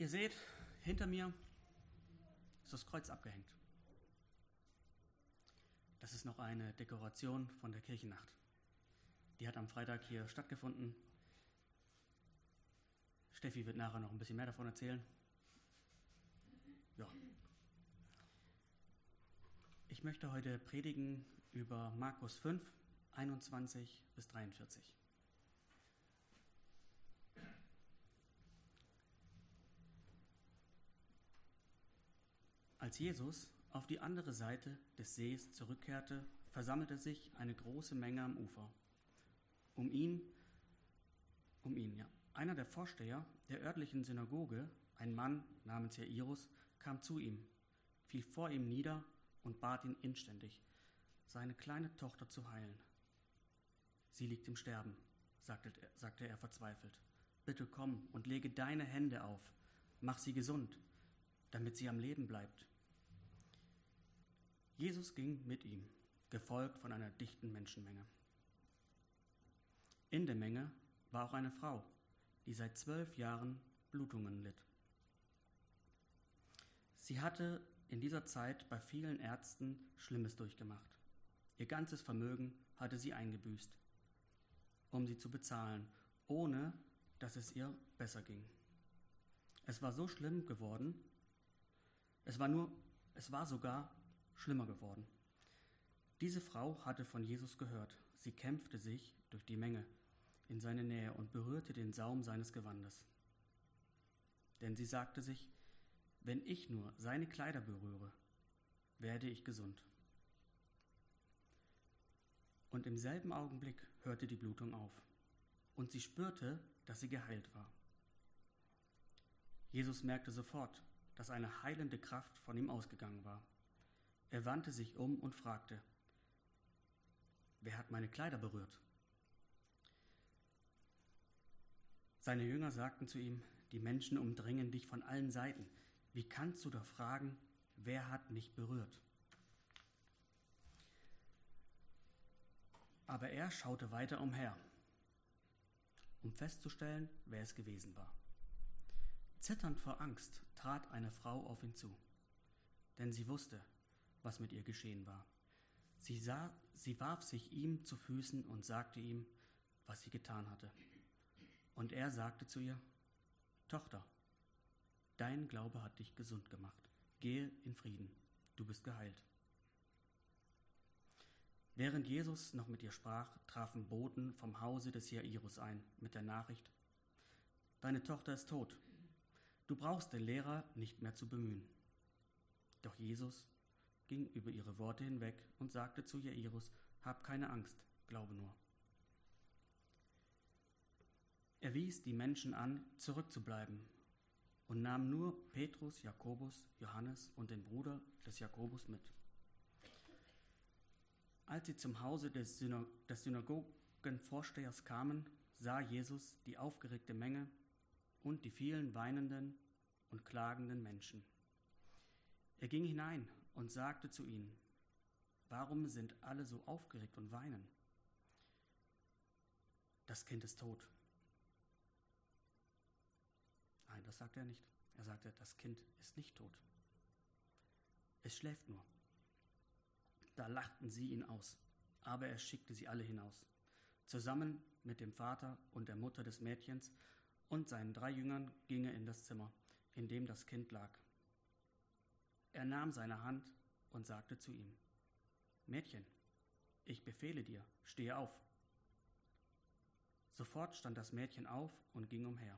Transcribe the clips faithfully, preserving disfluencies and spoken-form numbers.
Ihr seht, hinter mir ist das Kreuz abgehängt. Das ist noch eine Dekoration von der Kirchennacht. Die hat am Freitag hier stattgefunden. Steffi wird nachher noch ein bisschen mehr davon erzählen. Ja. Ich möchte heute predigen über Markus fünf, einundzwanzig bis dreiundvierzig. Als Jesus auf die andere Seite des Sees zurückkehrte, versammelte sich eine große Menge am Ufer. Um ihn, um ihn, ja. Einer der Vorsteher der örtlichen Synagoge, ein Mann namens Jairus, kam zu ihm, fiel vor ihm nieder und bat ihn inständig, seine kleine Tochter zu heilen. Sie liegt im Sterben, sagte er, sagte er verzweifelt. Bitte komm und lege deine Hände auf, mach sie gesund, damit sie am Leben bleibt. Jesus ging mit ihm, gefolgt von einer dichten Menschenmenge. In der Menge war auch eine Frau, die seit zwölf Jahren Blutungen litt. Sie hatte in dieser Zeit bei vielen Ärzten Schlimmes durchgemacht. Ihr ganzes Vermögen hatte sie eingebüßt, um sie zu bezahlen, ohne dass es ihr besser ging. Es war so schlimm geworden, es war nur, es war sogar schlimmer geworden. Diese Frau hatte von Jesus gehört. Sie kämpfte sich durch die Menge in seine Nähe und berührte den Saum seines Gewandes. Denn sie sagte sich, wenn ich nur seine Kleider berühre, werde ich gesund. Und im selben Augenblick hörte die Blutung auf und sie spürte, dass sie geheilt war. Jesus merkte sofort, dass eine heilende Kraft von ihm ausgegangen war. Er wandte sich um und fragte, wer hat meine Kleider berührt? Seine Jünger sagten zu ihm, die Menschen umdringen dich von allen Seiten. Wie kannst du doch fragen, wer hat mich berührt? Aber er schaute weiter umher, um festzustellen, wer es gewesen war. Zitternd vor Angst trat eine Frau auf ihn zu, denn sie wusste, was mit ihr geschehen war. Sie, sah, sie warf sich ihm zu Füßen und sagte ihm, was sie getan hatte. Und er sagte zu ihr, Tochter, dein Glaube hat dich gesund gemacht. Gehe in Frieden, du bist geheilt. Während Jesus noch mit ihr sprach, trafen Boten vom Hause des Jairus ein mit der Nachricht, deine Tochter ist tot. Du brauchst den Lehrer nicht mehr zu bemühen. Doch Jesus ging über ihre Worte hinweg und sagte zu Jairus, hab keine Angst, glaube nur. Er wies die Menschen an, zurückzubleiben und nahm nur Petrus, Jakobus, Johannes und den Bruder des Jakobus mit. Als sie zum Hause des, Syna- des Synagogenvorstehers kamen, sah Jesus die aufgeregte Menge und die vielen weinenden und klagenden Menschen. Er ging hinein und sagte zu ihnen, warum sind alle so aufgeregt und weinen? Das Kind ist tot. Nein, das sagte er nicht. Er sagte, das Kind ist nicht tot. Es schläft nur. Da lachten sie ihn aus, aber er schickte sie alle hinaus, zusammen mit dem Vater und der Mutter des Mädchens und seinen drei Jüngern ging er in das Zimmer, in dem das Kind lag. Er nahm seine Hand und sagte zu ihm, Mädchen, ich befehle dir, stehe auf. Sofort stand das Mädchen auf und ging umher.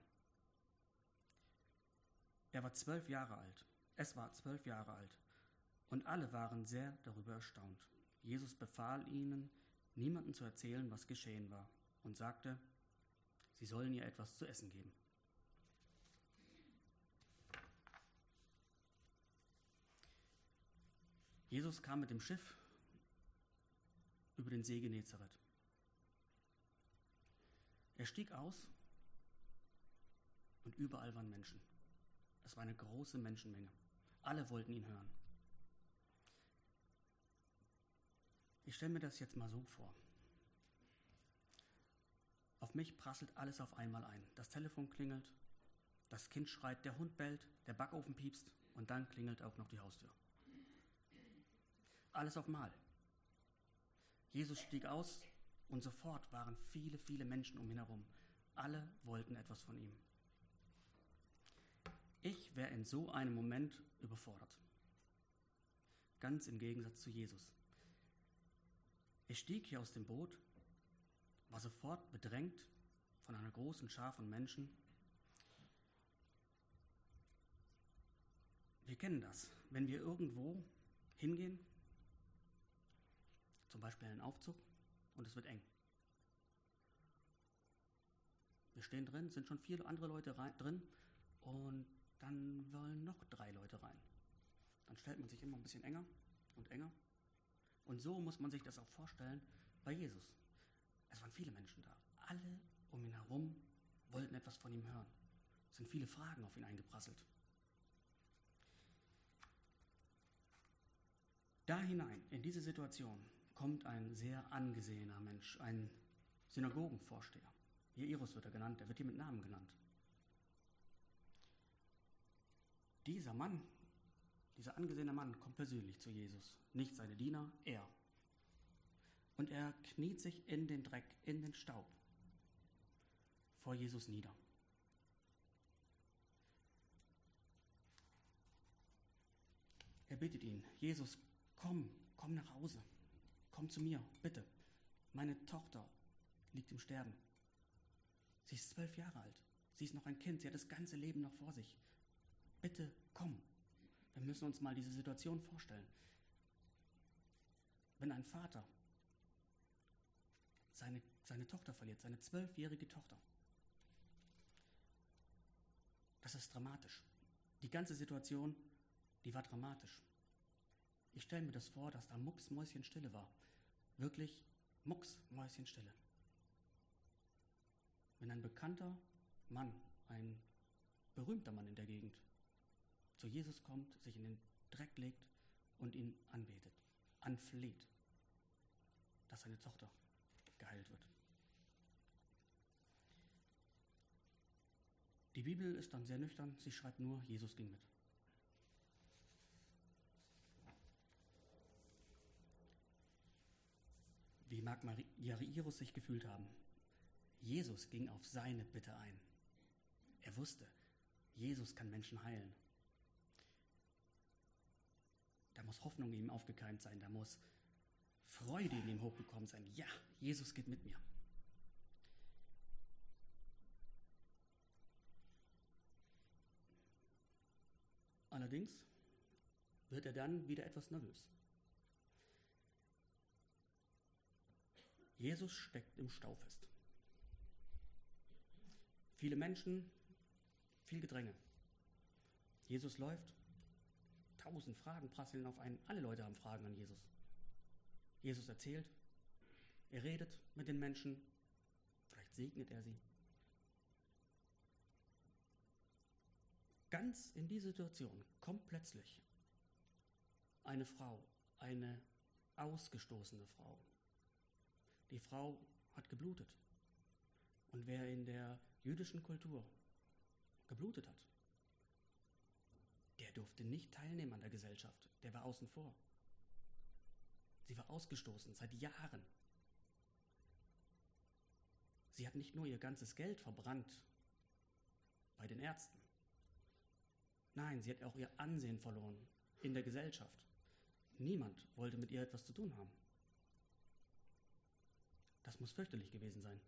Er war zwölf Jahre alt, es war zwölf Jahre alt und alle waren sehr darüber erstaunt. Jesus befahl ihnen, niemandem zu erzählen, was geschehen war und sagte, sie sollen ihr etwas zu essen geben. Jesus kam mit dem Schiff über den See Genezareth. Er stieg aus und überall waren Menschen. Es war eine große Menschenmenge. Alle wollten ihn hören. Ich stelle mir das jetzt mal so vor. Auf mich prasselt alles auf einmal ein. Das Telefon klingelt, Das Kind schreit, der Hund bellt, der Backofen piepst und dann klingelt auch noch die Haustür. Alles auf Mal. Jesus stieg aus und sofort waren viele, viele Menschen um ihn herum. Alle wollten etwas von ihm. Ich wäre in so einem Moment überfordert. Ganz im Gegensatz zu Jesus. Ich stieg hier aus dem Boot, war sofort bedrängt von einer großen Schar von Menschen. Wir kennen das, wenn wir irgendwo hingehen, zum Beispiel in einen Aufzug, und es wird eng. Wir stehen drin, sind schon vier andere Leute rein, drin und dann wollen noch drei Leute rein. Dann stellt man sich immer ein bisschen enger und enger. Und so muss man sich das auch vorstellen bei Jesus. Es waren viele Menschen da. Alle um ihn herum wollten etwas von ihm hören. Es sind viele Fragen auf ihn eingeprasselt. Da hinein, in diese Situation, kommt ein sehr angesehener Mensch, ein Synagogenvorsteher. Jairus wird er genannt, er wird hier mit Namen genannt. Dieser Mann, dieser angesehene Mann kommt persönlich zu Jesus, nicht seine Diener, er. Und er kniet sich in den Dreck, in den Staub vor Jesus nieder. Er bittet ihn, Jesus, komm, komm nach Hause, komm zu mir, bitte. Meine Tochter liegt im Sterben. Sie ist zwölf Jahre alt, sie ist noch ein Kind, sie hat das ganze Leben noch vor sich. Bitte komm. Wir müssen uns mal diese Situation vorstellen. Wenn ein Vater seine, seine Tochter verliert, seine zwölfjährige Tochter, das ist dramatisch. Die ganze Situation, die war dramatisch. Ich stelle mir das vor, dass da mucksmäuschenstille war. Wirklich mucksmäuschenstille. Wenn ein bekannter Mann, ein berühmter Mann in der Gegend, zu Jesus kommt, sich in den Dreck legt und ihn anbetet, anfleht, dass seine Tochter geheilt wird. Die Bibel ist dann sehr nüchtern, sie schreibt nur, Jesus ging mit. Wie mag Jairus sich gefühlt haben? Jesus ging auf seine Bitte ein. Er wusste, Jesus kann Menschen heilen. Da muss Hoffnung in ihm aufgekeimt sein, da muss Freude in ihm hochgekommen sein. Ja, Jesus geht mit mir. Allerdings wird er dann wieder etwas nervös. Jesus steckt im Stau fest. Viele Menschen, viel Gedränge. Jesus läuft, tausend Fragen prasseln auf einen, alle Leute haben Fragen an Jesus. Jesus erzählt, er redet mit den Menschen, vielleicht segnet er sie. Ganz in diese Situation kommt plötzlich eine Frau, eine ausgestoßene Frau. Die Frau hat geblutet. Und wer in der jüdischen Kultur geblutet hat, der durfte nicht teilnehmen an der Gesellschaft. Der war außen vor. Sie war ausgestoßen seit Jahren. Sie hat nicht nur ihr ganzes Geld verbrannt bei den Ärzten. Nein, sie hat auch ihr Ansehen verloren in der Gesellschaft. Niemand wollte mit ihr etwas zu tun haben. Das muss fürchterlich gewesen sein.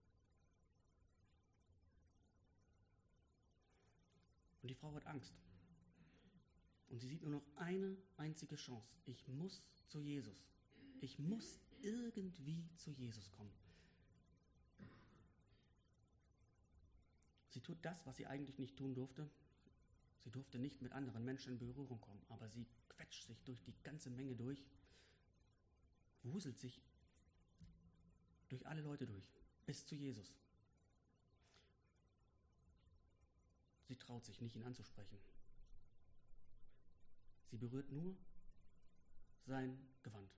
Und die Frau hat Angst. Und sie sieht nur noch eine einzige Chance. Ich muss zu Jesus. Ich muss irgendwie zu Jesus kommen. Sie tut das, was sie eigentlich nicht tun durfte. Sie durfte nicht mit anderen Menschen in Berührung kommen, aber sie quetscht sich durch die ganze Menge durch, wuselt sich durch alle Leute durch, bis zu Jesus. Sie traut sich nicht, ihn anzusprechen. Sie berührt nur sein Gewand.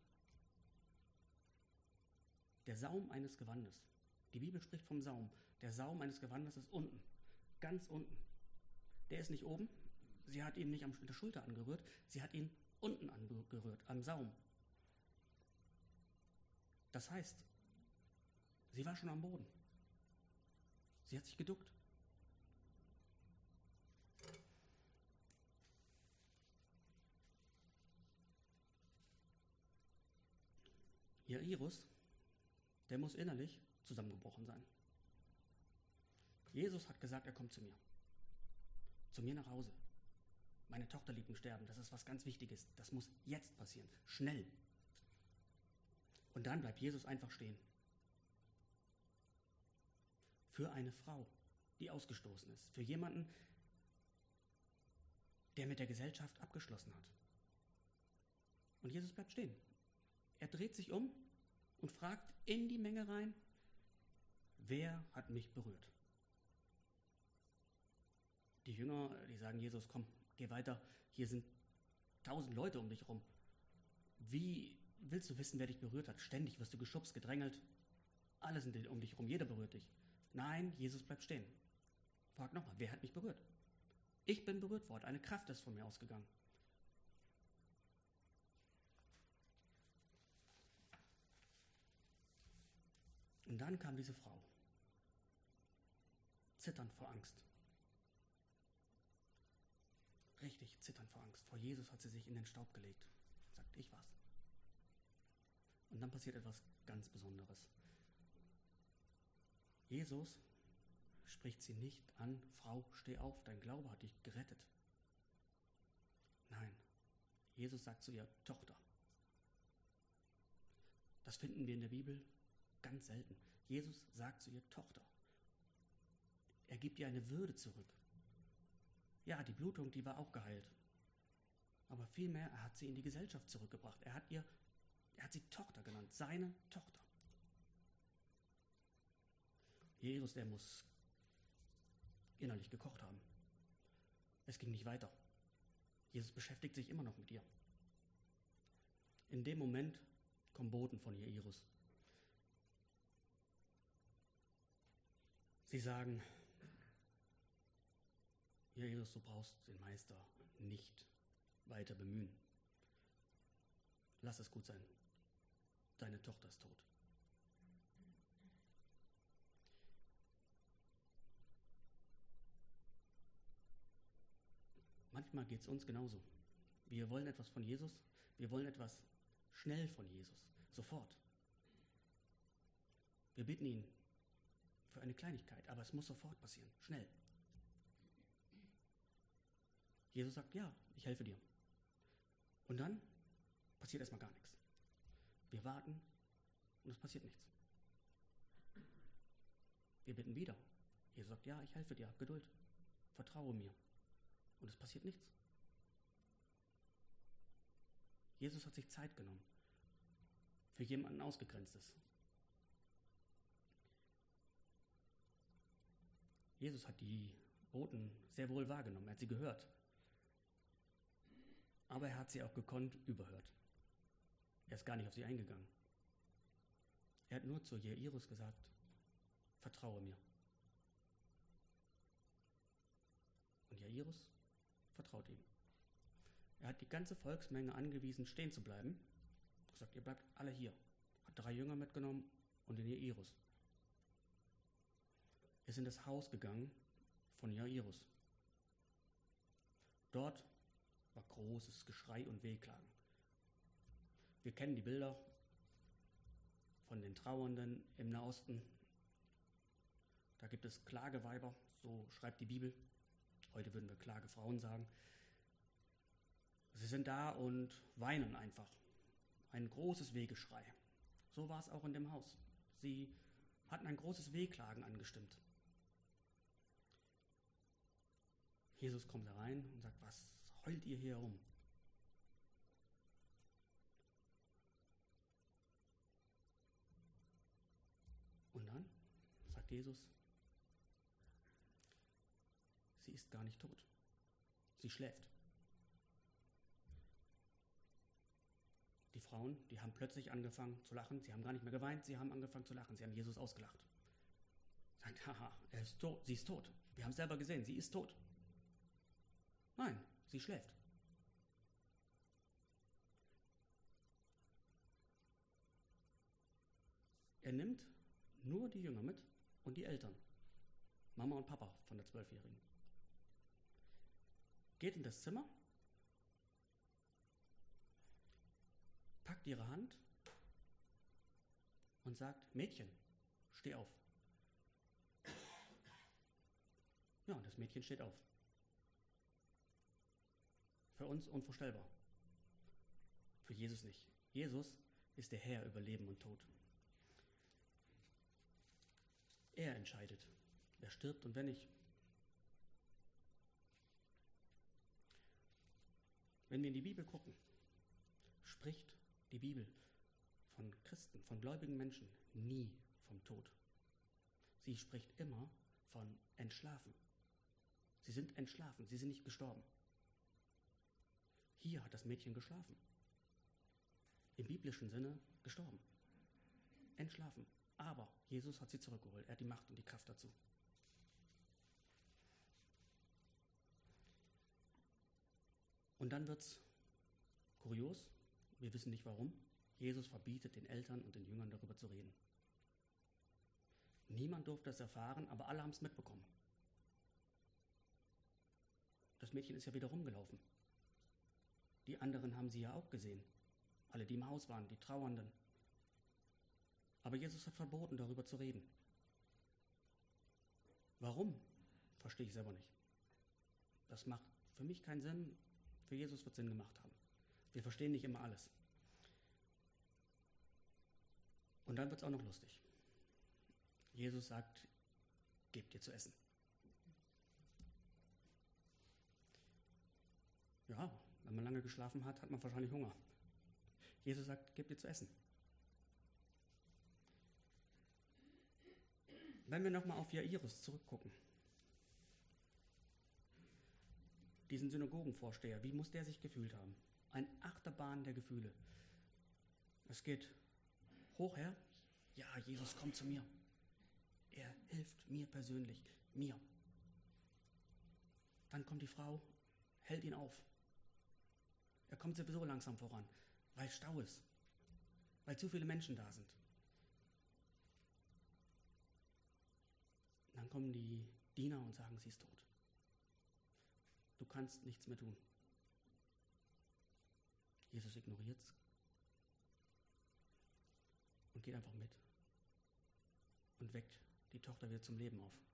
Der Saum eines Gewandes. Die Bibel spricht vom Saum. Der Saum eines Gewandes ist unten, ganz unten. der ist nicht oben. Sie hat ihn nicht an der Schulter angerührt, sie hat ihn unten angerührt, am Saum. Das heißt, sie war schon am Boden. Sie hat sich geduckt. Jairus, der muss innerlich zusammengebrochen sein. Jesus hat gesagt, er kommt zu mir. Zu mir nach Hause. Meine Tochter liegt im Sterben. Das ist was ganz Wichtiges. Das muss jetzt passieren. Schnell. Und dann bleibt Jesus einfach stehen. Für eine Frau, die ausgestoßen ist. Für jemanden, der mit der Gesellschaft abgeschlossen hat. Und Jesus bleibt stehen. Er dreht sich um und fragt in die Menge rein, wer hat mich berührt? Die Jünger, die sagen, Jesus, komm, geh weiter, hier sind tausend Leute um dich herum. Wie willst du wissen, wer dich berührt hat? Ständig wirst du geschubst, gedrängelt, alle sind um dich herum, jeder berührt dich. Nein, Jesus bleibt stehen. Fragt nochmal, wer hat mich berührt? Ich bin berührt worden, eine Kraft ist von mir ausgegangen. Und dann kam diese Frau, zitternd vor Angst. Richtig zitternd vor Angst. Vor Jesus hat sie sich in den Staub gelegt. Sagt, ich war's. Und dann passiert etwas ganz Besonderes. Jesus spricht sie nicht an, Frau, steh auf, dein Glaube hat dich gerettet. Nein, Jesus sagt zu ihr, Tochter. Das finden wir in der Bibel ganz selten. Jesus sagt zu ihr, Tochter. Er gibt ihr eine Würde zurück. Ja, die Blutung, die war auch geheilt. Aber vielmehr, er hat sie in die Gesellschaft zurückgebracht. Er hat ihr, er hat sie Tochter genannt, seine Tochter. Jesus, der muss innerlich gekocht haben. Es ging nicht weiter. Jesus beschäftigt sich immer noch mit ihr. In dem Moment kommen Boten von Jairus. Sie sagen, Jairus, du brauchst den Meister nicht weiter bemühen. Lass es gut sein. Deine Tochter ist tot. Manchmal geht es uns genauso. Wir wollen etwas von Jesus, wir wollen etwas schnell von Jesus, sofort. Wir bitten ihn für eine Kleinigkeit, aber es muss sofort passieren, schnell. Jesus sagt, ja, ich helfe dir. Und dann passiert erstmal gar nichts. Wir warten und es passiert nichts. Wir bitten wieder. Jesus sagt, ja, ich helfe dir, hab Geduld, vertraue mir. Und es passiert nichts. Jesus hat sich Zeit genommen für jemanden Ausgegrenztes. Jesus hat die Boten sehr wohl wahrgenommen, er hat sie gehört. Aber er hat sie auch gekonnt überhört. Er ist gar nicht auf sie eingegangen. Er hat nur zu Jairus gesagt, vertraue mir. Und Jairus vertraut ihm. Er hat die ganze Volksmenge angewiesen, stehen zu bleiben. Er hat gesagt, ihr bleibt alle hier. Hat drei Jünger mitgenommen und den Jairus. Er ist in das Haus gegangen von Jairus. Dort war großes Geschrei und Wehklagen. Wir kennen die Bilder von den Trauernden im Nahosten. Da gibt es Klageweiber, so schreibt die Bibel. Heute würden wir Klagefrauen sagen. Sie sind da und weinen einfach. Ein großes Wehgeschrei. So war es auch in dem Haus. Sie hatten ein großes Wehklagen angestimmt. Jesus kommt da rein und sagt, was heult ihr hier herum? Und dann sagt Jesus, sie ist gar nicht tot. Sie schläft. Die Frauen, die haben plötzlich angefangen zu lachen. Sie haben gar nicht mehr geweint, sie haben angefangen zu lachen. Sie haben Jesus ausgelacht. Sagt, haha, er ist tot, sie ist tot. Wir haben es selber gesehen, sie ist tot. Nein, sie schläft. Er nimmt nur die Jünger mit und die Eltern, Mama und Papa von der Zwölfjährigen. Geht in das Zimmer, packt ihre Hand und sagt, Mädchen, steh auf. Ja, und das Mädchen steht auf. Für uns unvorstellbar. Für Jesus nicht. Jesus ist der Herr über Leben und Tod. Er entscheidet, wer stirbt und wer nicht. Wenn wir in die Bibel gucken, spricht die Bibel von Christen, von gläubigen Menschen nie vom Tod. Sie spricht immer von entschlafen. Sie sind entschlafen, sie sind nicht gestorben. Hier hat das Mädchen geschlafen. Im biblischen Sinne gestorben. Entschlafen. Aber Jesus hat sie zurückgeholt. Er hat die Macht und die Kraft dazu. Und dann wird es kurios. Wir wissen nicht warum. Jesus verbietet den Eltern und den Jüngern darüber zu reden. Niemand durfte es erfahren, aber alle haben es mitbekommen. Das Mädchen ist ja wieder rumgelaufen. Die anderen haben sie ja auch gesehen. Alle, die im Haus waren, die Trauernden. Aber Jesus hat verboten, darüber zu reden. Warum? Verstehe ich selber nicht. Das macht für mich keinen Sinn. Für Jesus wird Sinn gemacht haben. Wir verstehen nicht immer alles. Und dann wird es auch noch lustig. Jesus sagt, gebt ihr zu essen. Ja, wenn man lange geschlafen hat, hat man wahrscheinlich Hunger. Jesus sagt, gebt ihr zu essen. Wenn wir nochmal auf Jairus zurückgucken, diesen Synagogenvorsteher, wie muss der sich gefühlt haben? Ein Achterbahn der Gefühle. Es geht hoch her, ja, Jesus kommt zu mir. Er hilft mir persönlich, mir. Dann kommt die Frau, hält ihn auf. Er kommt sowieso langsam voran, weil Stau ist, weil zu viele Menschen da sind. Dann kommen die Diener und sagen, sie ist tot. Du kannst nichts mehr tun. Jesus ignoriert es und geht einfach mit und weckt die Tochter wieder zum Leben auf.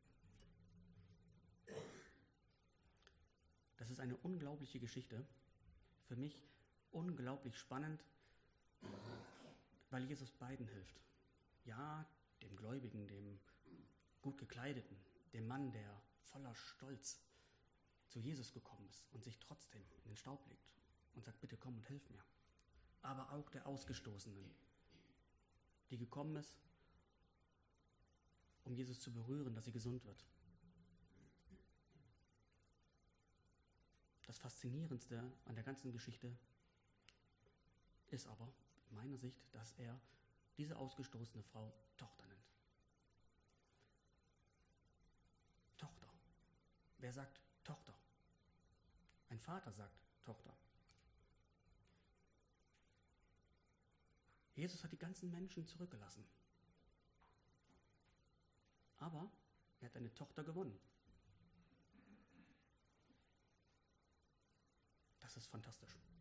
Das ist eine unglaubliche Geschichte. Für mich unglaublich spannend, weil Jesus beiden hilft. Ja, dem Gläubigen, dem gut gekleideten, dem Mann, der voller Stolz zu Jesus gekommen ist und sich trotzdem in den Staub legt und sagt, bitte komm und hilf mir. Aber auch der Ausgestoßenen, die gekommen ist, um Jesus zu berühren, dass sie gesund wird. Das Faszinierendste an der ganzen Geschichte ist aber, in meiner Sicht, dass er diese ausgestoßene Frau Tochter nennt. Tochter. Wer sagt Tochter? Ein Vater sagt Tochter. Jesus hat die ganzen Menschen zurückgelassen. Aber er hat eine Tochter gewonnen. Das ist fantastisch.